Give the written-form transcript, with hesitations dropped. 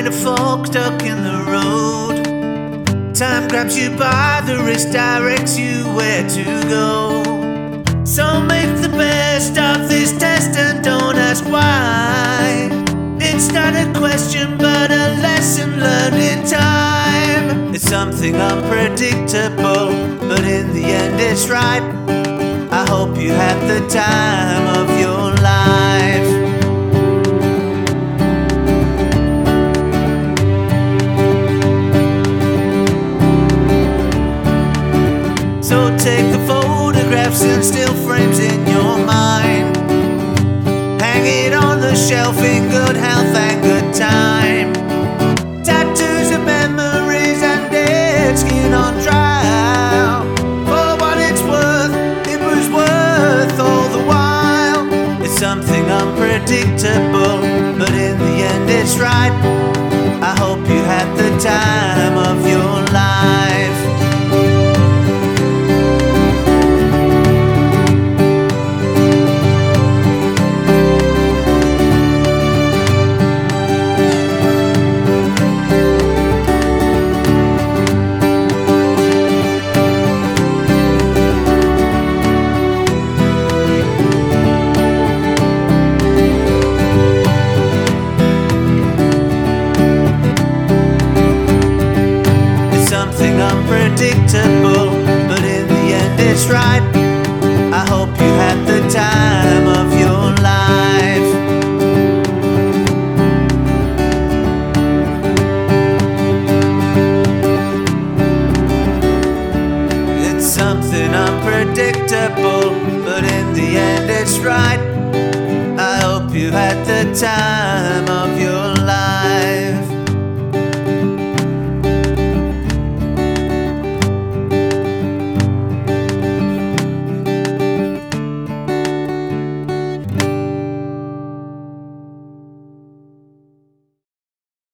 find a fork stuck in the road. Time grabs you by the wrist, directs you where to go. So make the best of this test and don't ask why. It's not a question but a lesson learned in time. It's something unpredictable, but in the end it's right. I hope you had the time of your life. So take the photographs and still frames in your mind. Hang it on the shelf in good health and good time. Tattoos of memories and dead skin on trial. For what it's worth, it was worth all the while. It's something unpredictable, but in the end it's right. I hope you had the time of your life. Unpredictable, but in the end it's right. I hope you had the time of your life. It's something unpredictable, but in the end it's right. I hope you had the time of